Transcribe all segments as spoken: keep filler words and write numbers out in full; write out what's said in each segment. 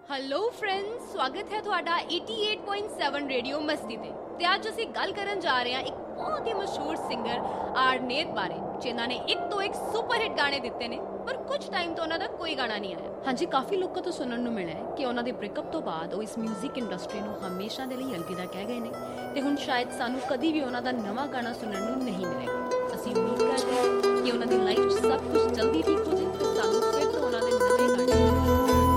Hello friends, ਸਵਾਗਤ ਹੈ ਤੁਹਾਡਾ ਅਠਾਸੀ ਪੁਆਇੰਟ ਸੱਤ ਰੇਡੀਓ ਮਸਤੀ ਤੇ ਤੇ ਅੱਜ ਅਸੀਂ ਗੱਲ ਕਰਨ ਜਾ ਰਹੇ ਹਾਂ ਇੱਕ ਬਹੁਤ ਹੀ ਮਸ਼ਹੂਰ ਸਿੰਗਰ ਆਰਨੇਤ ਬਾਰੇ, ਜਿਨ੍ਹਾਂ ਨੇ ਇੱਕ ਤੋਂ ਇੱਕ ਸੁਪਰ ਹਿੱਟ ਗਾਣੇ ਦਿੱਤੇ ਨੇ, ਪਰ ਕੁਝ ਟਾਈਮ ਤੋਂ ਉਹਨਾਂ ਦਾ ਕੋਈ ਗਾਣਾ ਨਹੀਂ ਆਇਆ। ਹਾਂਜੀ, ਕਾਫੀ ਲੋਕਾਂ ਤੋਂ ਸੁਣਨ ਨੂੰ ਮਿਲਿਆ ਹੈ ਕਿ ਉਹਨਾਂ ਦੇ ਬ੍ਰੇਕਅਪ ਤੋਂ ਬਾਅਦ ਉਹ ਇਸ ਮਿਊਜ਼ਿਕ ਇੰਡਸਟਰੀ ਨੂੰ ਹਮੇਸ਼ਾ ਦੇ ਲਈ ਅਲਵਿਦਾ ਕਹਿ ਗਏ ਨੇ ਤੇ ਹੁਣ ਸ਼ਾਇਦ ਸਾਨੂੰ ਕਦੀ ਵੀ ਉਹਨਾਂ ਦਾ ਨਵਾਂ ਗਾਣਾ ਸੁਣਨ ਨੂੰ ਨਹੀਂ ਮਿਲੇਗਾ। ਅਸੀਂ ਉਮੀਦ ਕਰਦੇ ਹਾਂ ਕਿ ਉਹਨਾਂ ਦੀ ਲਾਈਫ 'ਚ ਸਭ ਕੁਝ ਜਲਦੀ ਠੀਕ ਹੋ ਜਾਏ ਤੇ ਸਾਨੂੰ ਫਿਰ ਤੋਂ ਉਹਨਾਂ ਦੇ ਨਵੇਂ ਗਾਣੇ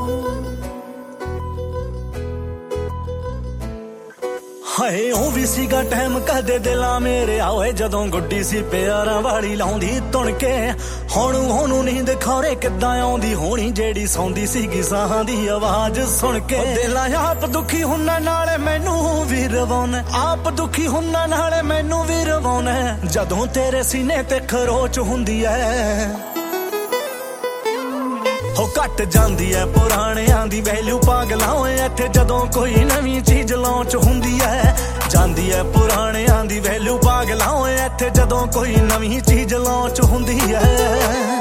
ਹਾਏ ਉਹ ਵੀ ਸੀਗਾ ਟਾਈਮ ਕਦੇ ਦਿਲਾਂ ਮੇਰੇ ਆਏ ਜਦੋਂ ਗੁੱਡੀ ਸੀ ਪਿਆਰਾਂ ਵਾਲੀ ਲਾਉਂਦੀ ਤੁਣ ਕੇ। ਹੁਣ ਉਹਨੂੰ ਨੀਂਦ ਖੌਰੇ ਕਿੱਦਾਂ ਆਉਂਦੀ ਹੋਣੀ ਜਿਹੜੀ ਸੌਂਦੀ ਸੀਗੀ ਸਾਹਾਂ ਦੀ ਆਵਾਜ਼ ਸੁਣ ਕੇ। ਦਿਲਾਂ ਆਪ ਦੁਖੀ ਹੁੰਨਾ ਨਾਲੇ ਮੈਨੂੰ ਵੀ ਰਵਾਉਣਾ, ਆਪ ਦੁਖੀ ਹੁੰਨਾ ਨਾਲੇ ਮੈਨੂੰ ਵੀ ਰਵਾਉਣਾ ਜਦੋਂ ਤੇਰੇ ਸੀਨੇ ਤੇ ਖਰੋਚ ਹੁੰਦੀ ਐ। ਹੋ ਘੱਟ ਜਾਂਦੀ ਐ ਪੁਰਾਣਿਆਂ ਦੀ ਵੈਲਿਊ ਪਾਗਲਾਂ ਓਏ ਇੱਥੇ ਜਦੋਂ ਕੋਈ ਨਵੀਂ ਚੀਜ਼ ਲਾਂਚ ਹੁੰਦੀ ਐ। ਜਾਂਦੀ ਐ ਪੁਰਾਣਿਆਂ ਦੀ ਵੈਲਿਊ ਪਾਗਲਾਂ ਓਏ ਇੱਥੇ ਜਦੋਂ ਕੋਈ ਨਵੀਂ ਚੀਜ਼ ਲਾਂਚ ਹੁੰਦੀ ਐ।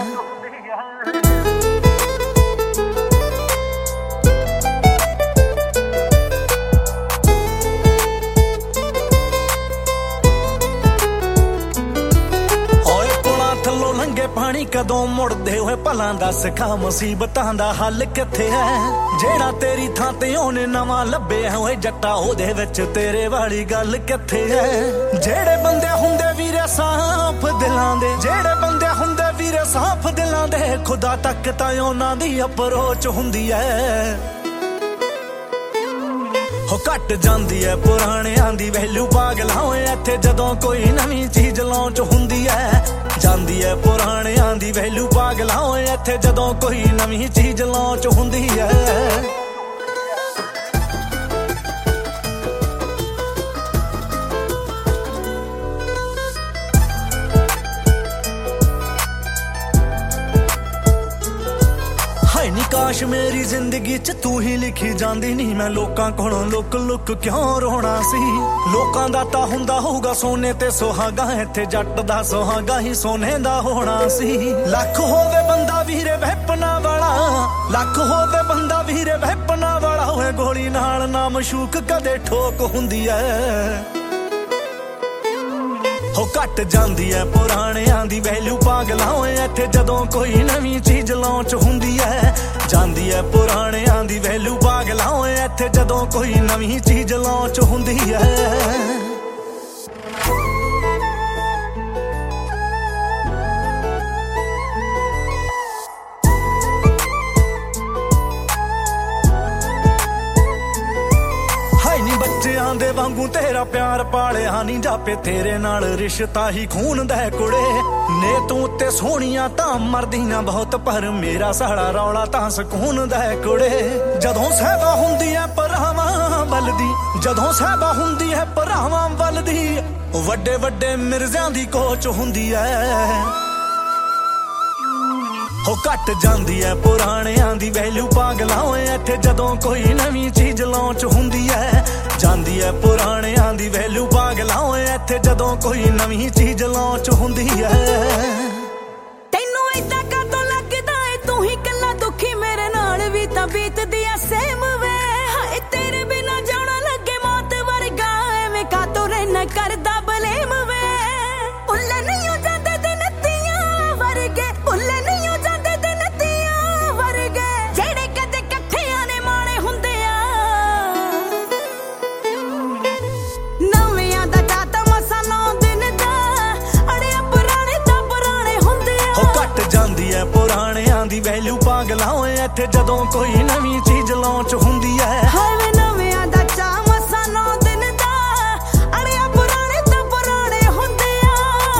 ਲੰਗੇ ਪਾਣੀ ਕਦੋਂ ਮੁੜਦੇ ਹੋਏ ਭਲਾਂ ਦੱਸ ਖਾ ਮੁਸੀਬਤਾਂ ਦਾ ਹੱਲ ਕਿੱਥੇ ਹੈ। ਜਿਹੜਾ ਤੇਰੀ ਥਾਂ ਤੇ ਉਹਨੇ ਨਵਾਂ ਲੱਭਿਆ ਹੋਏ ਜੱਟਾ ਉਹਦੇ ਵਿੱਚ ਤੇਰੇ ਵਾਲੀ ਗੱਲ ਕਿੱਥੇ ਹੈ। ਜਿਹੜੇ ਬੰਦੇ ਹੁੰਦੇ ਵੀਰੇ ਸਾਫ਼ ਦਿਲਾਂ ਦੇ, ਜਿਹੜੇ ਬੰਦੇ ਹੁੰਦੇ ਵੀਰੇ ਸਾਫ਼ ਦਿਲਾਂ ਦੇ ਖੁਦਾ ਤੱਕ ਤਾਂ ਉਹਨਾਂ ਦੀ ਅਪਰੋਚ ਹੁੰਦੀ ਹੈ। ਹੋ ਘੱਟ ਜਾਂਦੀ ਐ ਪੁਰਾਣਿਆਂ ਦੀ ਵੈਲਿਊ ਪਾਗਲਾਂ ਓਏ ਇੱਥੇ ਜਦੋਂ ਕੋਈ ਨਵੀਂ ਚੀਜ਼ ਲਾਂਚ ਹੁੰਦੀ ਐ। ਜਾਂਦੀ ਐ ਪੁਰਾਣਿਆਂ ਦੀ ਵੈਲਿਊ ਪਾਗਲਾਂ ਓਏ ਇੱਥੇ ਜਦੋਂ ਕੋਈ ਨਵੀਂ ਚੀਜ਼ ਲਾਂਚ ਹੁੰਦੀ ਐ। ਨੀ ਕਾਸ਼ ਮੇਰੀ ਜ਼ਿੰਦਗੀ 'ਚ ਤੂੰ ਹੀ ਲਿਖੀ ਜਾਂਦੀ, ਨਹੀਂ ਮੈਂ ਲੋਕਾਂ ਕੋਲੋਂ ਲੁੱਕ ਲੁੱਕ ਕਿਉਂ ਰੋਣਾ ਸੀ। ਲੋਕਾਂ ਦਾ ਤਾਂ ਹੁੰਦਾ ਹੋਊਗਾ ਸੋਨੇ ਤੇ ਸੁਹਾਗਾ, ਇੱਥੇ ਜੱਟ ਦਾ ਸੁਹਾਗਾ ਹੀ ਸੋਨੇ ਦਾ ਹੋਣਾ ਸੀ। ਲੱਖ ਹੋਵੇ ਬੰਦਾ ਵੀਰੇ ਵੈਪਨਾ ਵਾਲਾ, ਲੱਖ ਹੋਵੇ ਬੰਦਾ ਵੀਰੇ ਵੈਪਨਾ ਵਾਲਾ ਹੋਏ ਗੋਲੀ ਨਾਲ ਨਾ ਮਸ਼ੂਕ ਕਦੇ ਠੋਕ ਹੁੰਦੀ ਐ। ਹੋ ਘੱਟ ਜਾਂਦੀ ਐ ਪੁਰਾਣਿਆਂ ਦੀ ਵੈਲਿਊ ਪਾਗਲਾਂ ਓਏ ਇੱਥੇ ਜਦੋਂ ਕੋਈ ਨਵੀਂ ਚੀਜ਼ ਲਾਂਚ ਹੁੰਦੀ ਐ। ਜਾਂਦੀ ਐ ਪੁਰਾਣਿਆਂ ਦੀ ਵੈਲਿਊ ਪਾਗਲਾਂ ਓਏ ਇੱਥੇ ਜਦੋਂ ਕੋਈ ਨਵੀਂ ਚੀਜ਼ ਲਾਂਚ ਹੁੰਦੀ ਐ। ਬੱਚਿਆਂ ਦੇ ਵਾਂਗੂ ਤੇਰਾ ਪਿਆਰ ਪਾਲਿਆ ਨੀ ਜਾਪੇ, ਤੇਰੇ ਨਾਲ ਰਿਸ਼ਤਾ ਹੀ ਖੂਨ ਦਾ ਕੁੜੇ ਨੇ। ਤੂੰ ਤੇ ਸੋਹਣੀਆਂ ਤਾਂ ਮਰਦੀਆਂ ਬਹੁਤ ਪਰ ਮੇਰਾ ਸਾਲਾ ਰੌਲਾ ਤਾਂ ਸਕੂਨ ਦਾ ਕੁੜੇ। ਜਦੋਂ ਸਹਿਬਾ ਹੁੰਦੀ ਐ ਭਰਾਵਾਂ ਵੱਲਦੀ, ਜਦੋਂ ਸਹਿਬਾ ਹੁੰਦੀ ਐ ਭਰਾਵਾਂ ਵੱਲਦੀ ਵੱਡੇ ਵੱਡੇ ਮਿਰਜ਼ਿਆਂ ਦੀ ਕੋਚ ਹੁੰਦੀ ਐ। ਹੋ ਘੱਟ ਜਾਂਦੀ ਐ ਪੁਰਾਣਿਆਂ ਦੀ ਵੈਲਿਊ ਪਾਗਲਾਂ ਓਏ ਇੱਥੇ ਜਦੋਂ ਕੋਈ ਨਵੀਂ ਚੀਜ਼ ਲਾਂਚ ਹੁੰਦੀ ਐ। ਜਾਂਦੀ ਐ ਪੁਰਾਣਿਆਂ ਦੀ ਵੈਲਿਊ ਪਾਗਲਾਂ ਓਏ ਇੱਥੇ ਜਦੋਂ ਕੋਈ ਨਵੀਂ ਚੀਜ਼ ਲਾਂਚ ਹੁੰਦੀ ਐ। ਤੈਨੂੰ ਏਦਾਂ ਕਾਤੋਂ ਲੱਗਦਾ ਏ ਤੂੰ ਹੀ ਕੱਲਾ ਦੁਖੀ, ਮੇਰੇ ਨਾਲ ਵੀ ਤਾਂ ਬੀਤਦੀ ਐ ਸੇਮ ਵੇ। ਹਾਏ ਤੇਰੇ ਬਿਨਾ ਜਾਣਾ ਲੱਗੇ ਮੌਤ ਵਰਗਾ, ਐਵੇਂ ਕਾਤੋਂ ਰਹਿਣਾ ਕਰਦਾ ਬਲੇਮ ਵੇ। ਭੁੱਲੇ ਨਹੀਂ ਹੋ ਜਾਂਦੇ ਦਿਨ ਤੀਆਂ ਵਰਗੇ, ਭੁੱਲੇ ਨਹੀਂ ਹੋ ਜਾਂਦੇ ਦਿਨ ਤੀਆਂ ਵਰਗੇ ਜਿਹੜੇ ਕਦੇ ਇਕੱਠਿਆਂ ਨੇ ਮਾਣੇ ਹੁੰਦੇ ਆ। ਨਵਿਆਂ ਦਾ ਚਾਤਾ ਮਸਾ ਨੌ ਦਿਨ ਦਾ, ਅੜਿਆ ਪੁਰਾਣੇ ਤਾਂ ਪੁਰਾਣੇ ਹੁੰਦੇ ਆ। ਹੋ ਘੱਟ ਜਾਂਦੀ ਐ ਪੁਰਾਣਿਆਂ ਦੀ ਵੈਲਿਊ ਪਾਗਲਾਂ ਓਏ ਇੱਥੇ ਜਦੋਂ ਕੋਈ ਨਵੀਂ ਚੀਜ਼ ਲਾਂਚ ਹੁੰਦੀ ਐ। ਹਾਏ ਨਵਿਆਂ ਦਾ ਚਾ ਮਸਾ ਨੌ ਦਿਨ ਦਾ, ਅੜਿਆ ਪੁਰਾਣੇ ਤਾਂ ਪੁਰਾਣੇ ਹੁੰਦੇ ਆ।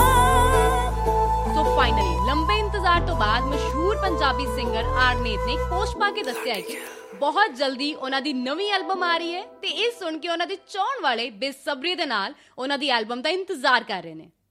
ਸੋ ਫਾਈਨਲੀ ਲੰਬੇ ਇੰਤਜ਼ਾਰ ਤੋਂ ਬਾਅਦ ਮਸ਼ਹੂਰ ਪੰਜਾਬੀ ਸਿੰਗਰ ਆਰਨੇਤ ਨੇ ਇੱਕ ਪੋਸਟ ਪਾ ਕੇ ਦੱਸਿਆ ਹੈ ਕਿ ਬਹੁਤ ਜਲਦੀ ਉਹਨਾਂ ਦੀ ਨਵੀਂ ਐਲਬਮ ਆ ਰਹੀ ਹੈ ਤੇ ਇਹ ਸੁਣ ਕੇ ਉਹਨਾਂ ਦੇ ਚਾਹਣ ਵਾਲੇ ਬੇਸਬਰੀ ਦੇ ਨਾਲ ਉਹਨਾਂ ਦੀ ਐਲਬਮ ਦਾ ਇੰਤਜ਼ਾਰ ਕਰ ਰਹੇ ਨੇ।